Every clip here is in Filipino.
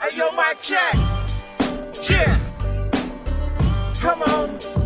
Ayo, mic check. Yeah. Come on.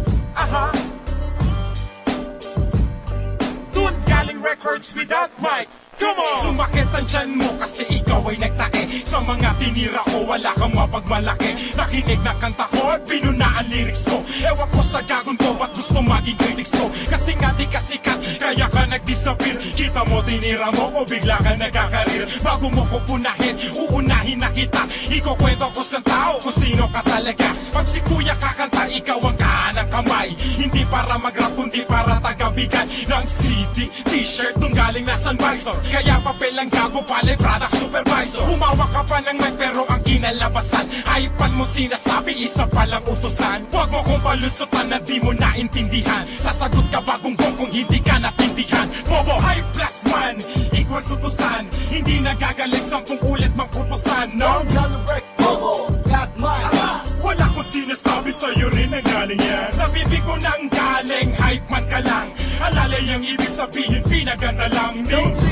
Dun galing records without mic. Come on! Sumakit ang tiyan mo kasi ikaw ay nagtae. Sa mga tinira ko, wala kang mapagmalaki. Nakinig na kanta ko at pinuna ang lyrics ko. Ewan ko sa gagon ko at gusto maging critics ko. Kasi nga di ka sikat, kaya ka nag-disappear. Kita mo, tinira mo o bigla ka nagkakarir. Bago mo ko punahin, uunahin na kita. Ikukwento ko sa tao kung sino ka talaga. Pag si kuya kakanta, ikaw ang kahanang kamay. Hindi para mag-rap, kundi para tagabigan ng CD, t-shirt, nung galing na Sunvisor. Kaya papel ang gago, pala product supervisor. Humawak ka pa ng mic pero ang kinalabasan hypean mo sinasabi, isa palang utusan. Huwag mo kong palusutan na di mo naintindihan. Sasagot ka bagong kung hindi ka natindihan. Bobo, hype plus man, equals utusan. Hindi nagagaling 10 ulit mang kutusan. No? Bobo, got mine. Wala ko sinasabi sa'yo rin ang galing yan. Sa bibig ko nang galing, hype man ka lang. Alalay ang ibig sabihin, pinaganda lang.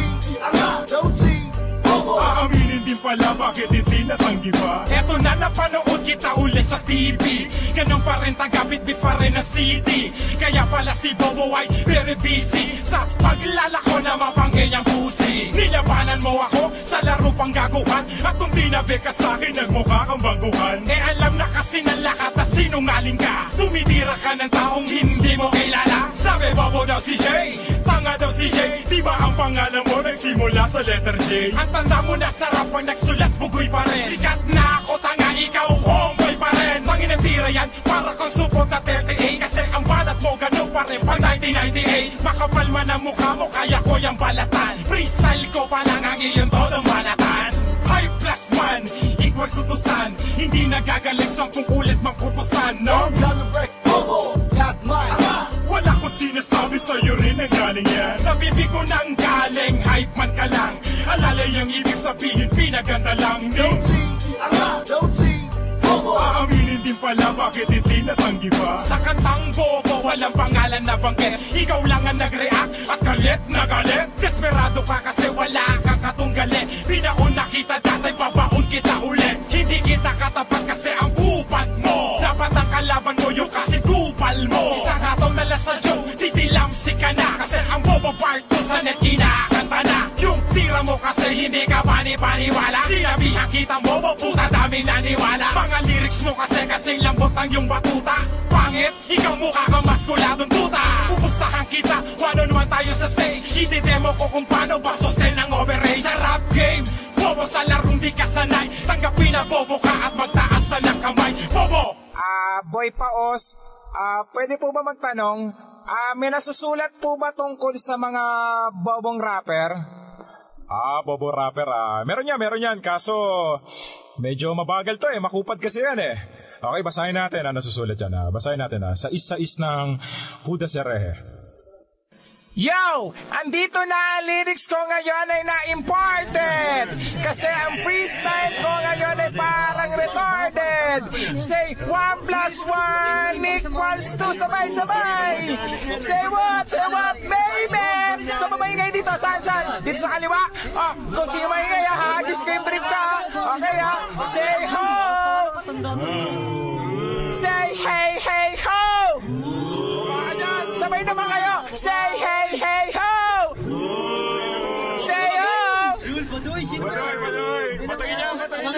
Don't see, Bobo. Aaminin din pala, bakit hindi natanggi pa? Eto na, napanood kita uli sa TV. Ganun pa rin, tagabit-bit pa rin na CD. Kaya pala si Bobo ay very busy sa paglalako na mapanggay ang pusi. Nilabanan mo ako sa laro pang gaguhan. At kung di nabi ka sa'kin, nagmukha kang baguhan. Alam na kasi ng lahat na sinungaling ka. Tumitira ka ng taong hindi mo kilala. Sabi Bobo daw si Jay, tanga daw si Jay. Di ba ang pangalan mo nagsimula sa letter J? Ang tanda mo na sarap pang nagsulat, bugoy pa rin. Sikat na ako, tanga, ikaw, homeboy pa rin. Tangin ang tira yan, para kang supot na 38. Kasi ang balat mo ganun pa rin pang 1998. Makapal man ang mukha mo, kaya ko yung balatan. Freestyle ko pa lang ang iyong todong balatan. Hype plus man, equals utusan. Hindi nagagaling 10 ulit mang kutusan. No? Bobo, got mine. Wala ko sinasabi sa'yo rin ang galing yan. Sa bibig ko nang galing, hype man ka lang. Alalay ang ibig sabihin, pinaganda lang. Don't see, Bobo. Aaminin din pala, bakit hindi natanggi pa? Sa kantang Bobo, walang pangalan na banggit. Ikaw lang ang nag-react at galit na galit. Desperado ka kasi wala kang katunggalit. Pinauna kita dati, babaon kita ulit. Hindi kita katapat kasi ang kupal mo. Dapat ang kalaban mo yung kasi kupal mo. Isang hataw na lang sa joke, titilamsi ka na. Kasi ang Bobo part 2 sa net kinakanta na. Yung tira mo kasi hindi ka paniwala. Sinabihan kita Bobo, puta daming naniwala. Mga lyrics mo kasi kasing lambot ang yung batuta. Pangit, ikaw mukha kang maskuladong tuta. Pupustahan kita, wano naman tayo sa stage. Ididemo ko kung paano bastusin ang overrate. Sa rap game, Bobo sa larong di ka sanay. Tanggapin na Bobo ka at magtaas na ng kamay. Bobo! Boy Paos, pwede po ba magtanong? May nasusulat po ba tungkol sa mga bobong rapper? Bobo rapper, meron yan. Kaso, medyo mabagal to makupad kasi yan Okay, basahin natin nasusulat yan. Basahin natin sa is ng Huda Serehe. Yo! Andito na ang lyrics ko ngayon ay na-imported! Kasi ang freestyle ko ngayon ay parang retarded! Say 1 plus 1 equals 2, sabay-sabay! Say what, baby! Saan ba maingay dito? Saan? Dito sa kaliwa? Kung sino maingay, hagis ko yung brief ka! Okay, Say ho! Say hey, hey, ho! Sabay naman kayo! Say hey, hey, ho! Say ho! Badoy! Patayin niya!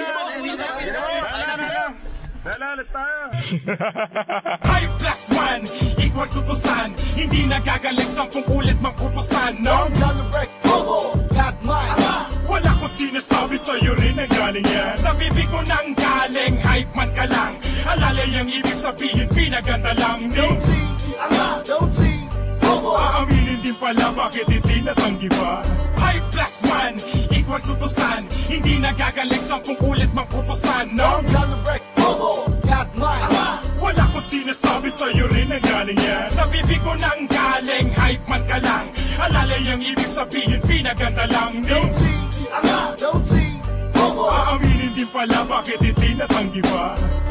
Alas tayo! Hype plus man, equals utusan. Hindi nagagaling 10 ulit mang kutusan. No? Bobo, got mine. Wala ko sinasabi sa'yo rin ang galing yan. Sa bibig ko nang galing, hype man ka lang. Alalay ang ibig sabihin, pinaganda lang. Don't see, Bobo. Aaminin din pala, bakit hindi natanggi pa? Hype plus man, equals utusan. Hindi nagagaling 10 ulit mang kutusan. No? Bobo, got mine. Wala ko sinasabi sa'yo rin ang galing yan. Sa bibig ko nang galing, hype man ka lang. Alalay ang ibig sabihin, pinaganda lang. Don't see, Bobo. Aaminin din pala, bakit hindi natanggi pa?